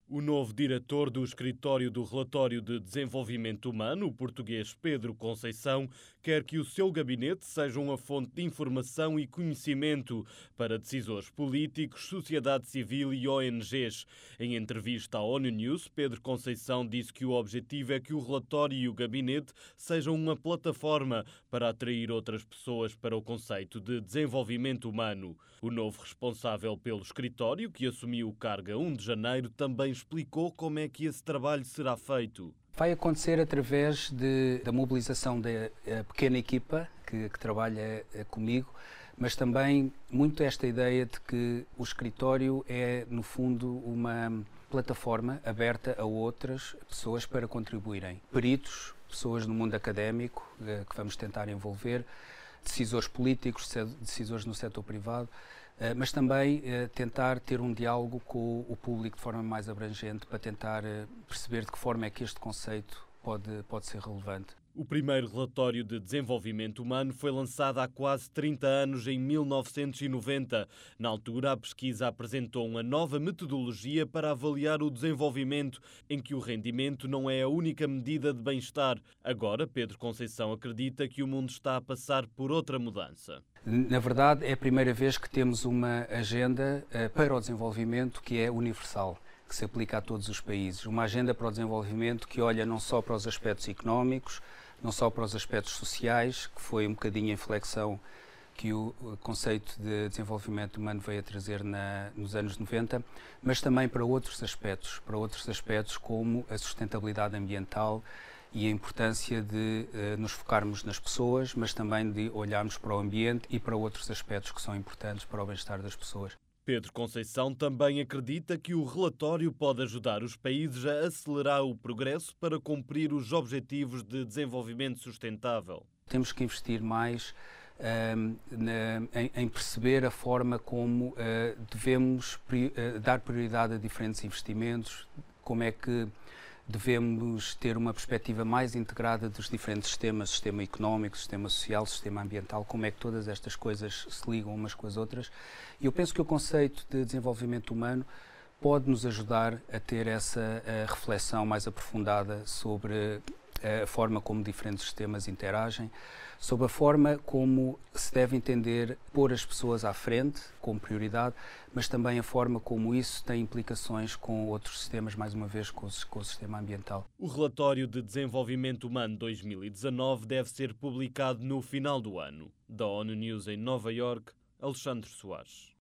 O novo diretor do Escritório do Relatório de Desenvolvimento Humano, o português Pedro Conceição, quer que o seu gabinete seja uma fonte de informação e conhecimento para decisores políticos, sociedade civil e ONGs. Em entrevista à ONU News, Pedro Conceição disse que o objetivo é que o relatório e o gabinete sejam uma plataforma para atrair outras pessoas para o conceito de desenvolvimento humano. O novo responsável pelo escritório, que assumiu o cargo a 1 de janeiro, também explicou como é que esse trabalho será feito. Vai acontecer através da mobilização da pequena equipa que trabalha comigo, mas também muito esta ideia de que o escritório é, no fundo, uma plataforma aberta a outras pessoas para contribuírem. Peritos, pessoas no mundo académico que vamos tentar envolver, decisores políticos, decisores no setor privado, mas também tentar ter um diálogo com o público de forma mais abrangente para tentar perceber de que forma é que este conceito pode ser relevante. O primeiro relatório de desenvolvimento humano foi lançado há quase 30 anos, em 1990. Na altura, a pesquisa apresentou uma nova metodologia para avaliar o desenvolvimento, em que o rendimento não é a única medida de bem-estar. Agora, Pedro Conceição acredita que o mundo está a passar por outra mudança. Na verdade, é a primeira vez que temos uma agenda para o desenvolvimento que é universal, que se aplica a todos os países. Uma agenda para o desenvolvimento que olha não só para os aspectos económicos, não só para os aspectos sociais, que foi um bocadinho a inflexão que o conceito de desenvolvimento humano veio a trazer nos anos 90, mas também para outros aspectos como a sustentabilidade ambiental e a importância de nos focarmos nas pessoas, mas também de olharmos para o ambiente e para outros aspectos que são importantes para o bem-estar das pessoas. Pedro Conceição também acredita que o relatório pode ajudar os países a acelerar o progresso para cumprir os objetivos de desenvolvimento sustentável. Temos que investir mais em perceber a forma como devemos dar prioridade a diferentes investimentos, como é que devemos ter uma perspectiva mais integrada dos diferentes sistemas, sistema económico, sistema social, sistema ambiental, como é que todas estas coisas se ligam umas com as outras. E eu penso que o conceito de desenvolvimento humano pode nos ajudar a ter essa reflexão mais aprofundada sobre a forma como diferentes sistemas interagem, sobre a forma como se deve entender pôr as pessoas à frente como prioridade, mas também a forma como isso tem implicações com outros sistemas, mais uma vez com o sistema ambiental. O relatório de desenvolvimento humano 2019 deve ser publicado no final do ano. Da ONU News em Nova Iorque, Alexandre Soares.